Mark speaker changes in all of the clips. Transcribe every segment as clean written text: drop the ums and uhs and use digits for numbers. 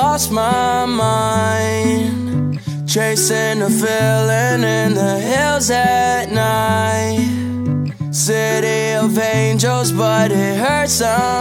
Speaker 1: lost my mind, chasing a feeling in the hills at night. City of angels, but it hurts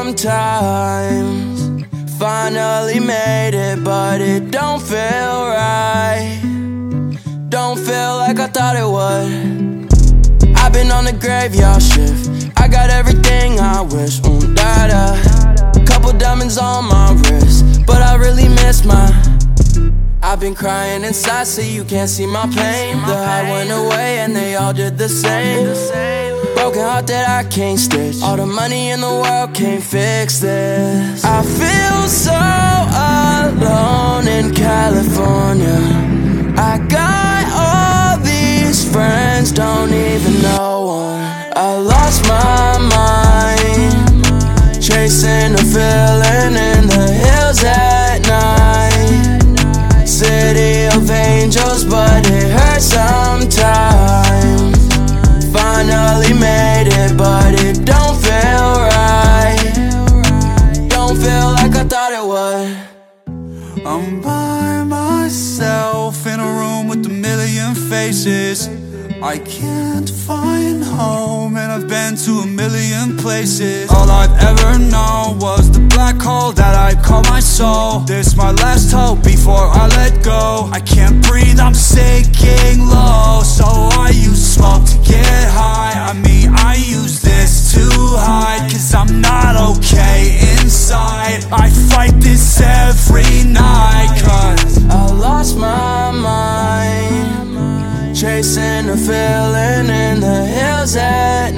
Speaker 1: sometimes. Finally made it, but it don't feel right. Don't feel like I thought it would. I've been on the graveyard shift, I got everything I wish. Da-da. Couple diamonds on my wrist, but I really miss mine. I've been crying inside so you can't see my pain. The high went away and they all did the same. Broken heart that I can't stitch, all the money in the world can't fix this. I feel so alone in California. I got all these friends, don't even know one. I lost my mind, chasing a feeling in the hills at night. City of angels, but it hurts sometimes. Finally made it, but it don't feel right. Don't feel like I thought it would.
Speaker 2: I'm by myself in a room with a million faces. I can't find home and I've been to a million places. All I've ever known was the black hole that I call my soul. This my last hope before I let go. I can't breathe, I'm sinking low, so I use smoke to get high. I mean, I use this to hide, cause I'm not okay inside. I fight this every night, cause
Speaker 1: I lost my mind, chasing a feeling in the hills at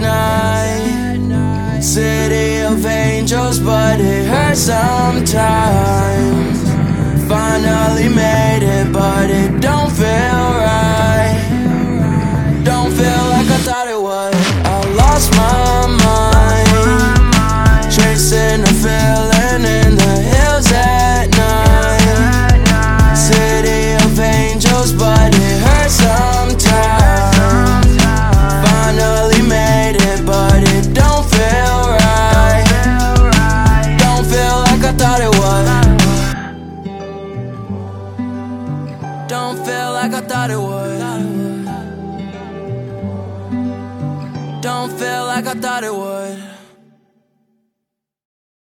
Speaker 1: night. City of angels, but it hurts sometimes. Finally made it, but it don't feel right. Don't feel like I thought it would. I lost my mind, chasing a feeling in the hills at night. City of angels, but it hurts sometimes. Finally made it, but it don't feel right. Don't feel like I thought it would. Don't feel like I thought it would.